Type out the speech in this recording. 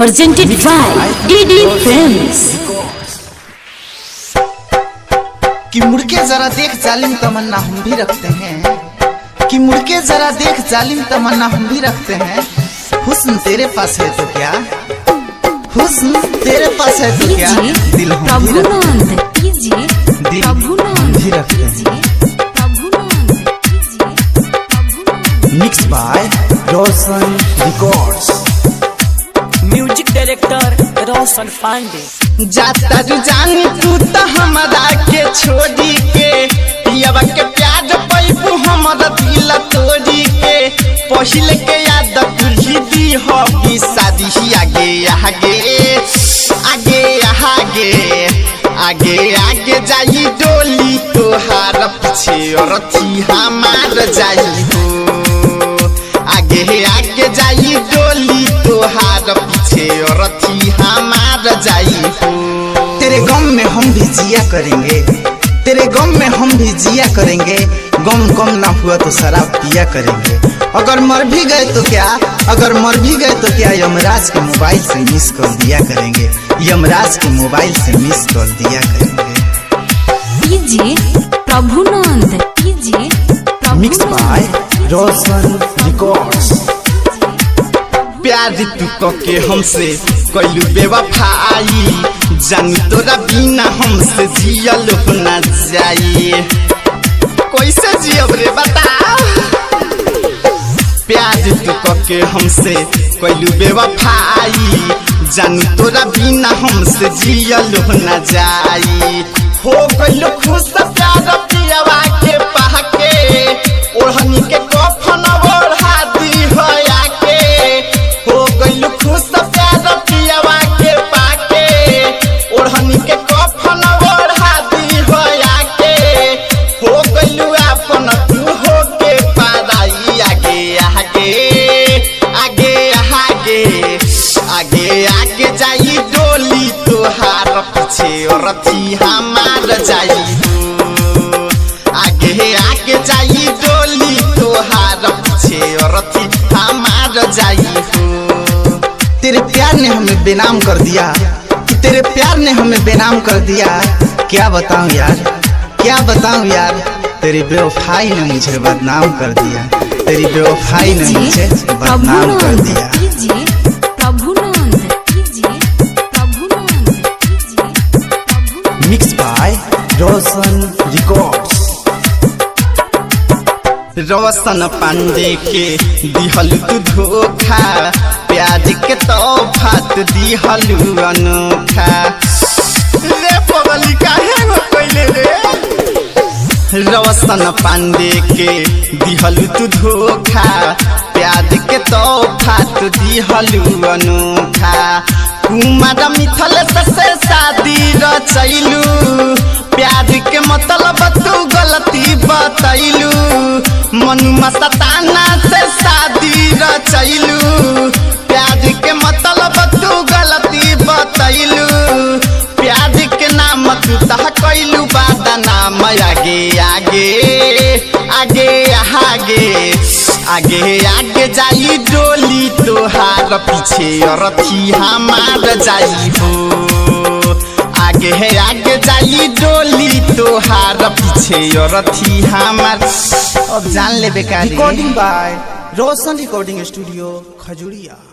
presented by DD Films। कि मुड़के जरा देख जालिम तमन्ना हम भी रखते हैं, कि मुड़के जरा देख जालिम तमन्ना हम भी रखते हैं। हुस्न तेरे पास है तो क्या, हुस्न तेरे पास है तो क्या, दिल हम भी रखते हैं, दिल हम भी रखते हैं। Mix by Roshan records, music director Roshan Pandey. जाता जो जानी तू तो हमारा के छोड़ी के, पियावा के प्यार पैबू हमारा दिल तोड़ी के। पहले के याद तुझी दी होगी शादी ही आगे आगे आगे आगे आगे आगे जाई डोली तोहार पीछे और थी हमार जाई हो। आगे आगे जाई डोली तोहार पीछे और थी हमार जाई हो। तेरे गम में हम भी जिया करेंगे, तेरे गम में हम भी जिया करेंगे। गम कम ना हुआ तो शराब पिया करेंगे। अगर मर भी गए तो क्या, अगर मर भी गए तो क्या, यमराज के मोबाइल से मिस कॉल दिया करेंगे, यमराज के मोबाइल से मिस कॉल दिया करेंगे। Prabhunand mix by Roshan records. प्यार तू के हमसे कैलू बेवफाई, जानी तोरा बिना हमसे जियल हो ना जाई। कैसे जियब रे बता, प्यार तू के हमसे कैलू बेवफाई, जानी तोरा बिना हमसे जियल हो ना जाई। हो गइलो खुश प्यार पियावा के पाके, ओढ़नी के कफन ओढ़ा दी हो आके। हो गइलो खुश प्यार पियावा के पाके, ओढ़नी के कफन ओढ़ा दी हो आके। हो गइलो अपन तू हो के पाराई आगे आगे आगे आगे आगे आगे जाई डोली तोहार पीछे और थी हमार जाई हो। आगे आगे जाई डोली तोहार पीछे और थी हमार जाई हो। तेरे प्यार ने हमें बेनाम कर दिया, तेरे प्यार ने हमें बेनाम कर दिया। क्या बताऊं यार, क्या बताऊं यार, तेरी बेवफाई ने मुझे बदनाम कर दिया, तेरी बेवफाई ने मुझे बदनाम कर दिया। Mix by Roshan records. Roshan Pandey के दिहलु तू धोखा, प्याज के तोहफा तू दिहलु अनोखा। रे पगली काहे हो कइले रे, रोशन पांडे के दिहलु तू धोखा, प्याज के तोहफा तू दिहलु अनोखा। कुमार मिथल से शादी रचैलू, प्यार के मतलब तू गलती बतैलू। मनु मस्ताना से शादी रचैलू, प्यार के मतलब तू गलती बतैलू। प्यार के नाम तू तह कैलू बदनाम। आगे आगे आगे आगे आगे आगे जाई डोली तोहार पीछे और थी हमार जाई हो। आगे आगे जाई डोली तोहार पीछे और थी हमार। अब जान ले बेकार। Recording by Roshan recording studio Khajuria.